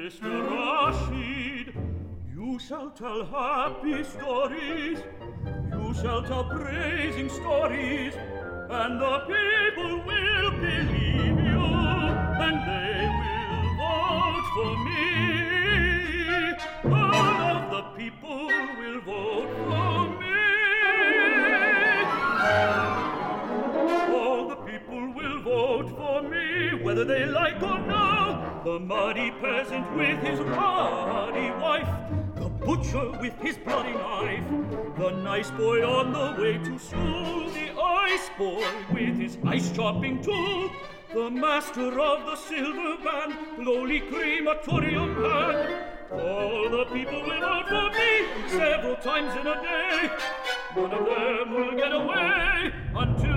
Mr. Rashid. You shall tell happy stories, you shall tell praising stories, and the people will believe you, and they will vote for me. All of the people will vote for me. All the people will vote for me, whether they like or no. The muddy peasant with his ruddy wife, the butcher with his bloody knife, the nice boy on the way to school, the ice boy with his ice-chopping tool, the master of the silver band, lowly crematorium hand. All the people will vote for me several times in a day. None of them will get away until